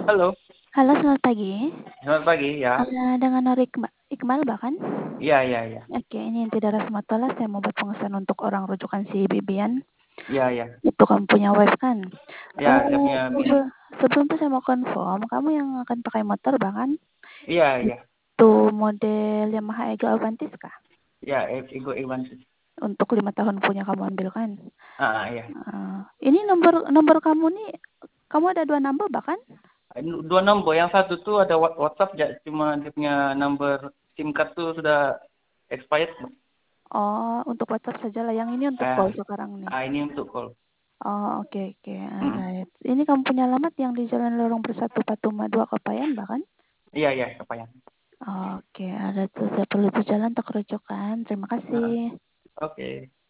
Halo, Halo, selamat pagi. selamat pagi ya. Dengan Nuri Iqbal bahkan? Iya, iya, iya. Oke, ini inti dari Rahmatullah. Saya mau buat pengesahan untuk orang rujukan si Bibian. Iya, iya. Itu kamu punya wife kan? Iya, saya punya bini. Sebelum itu saya mau confirm, kamu yang akan pakai motor bahkan? Iya, iya. Itu model Yamaha Ego Avantis kah? Iya, Ego Iwan. Untuk 5 tahun punya kamu ambil kan? Iya. Ini nomor nomor kamu nih, kamu ada 2 number bahkan? Dua nomor, yang satu tuh ada WhatsApp ya, cuma dia punya nomor SIM card tuh sudah expired. Oh, untuk WhatsApp saja lah. Yang ini untuk call sekarang nih. Ini untuk call. Oh, oke, oke. Mm. Alright. Ini kamu punya alamat yang di Jalan Lorong Bersatu Patuma 2 Kepayan bahkan? Iya, iya, kebayang. Oke, ada tuh. Saya perlu tuh jalan tak kerucukan. Terima kasih. Oke.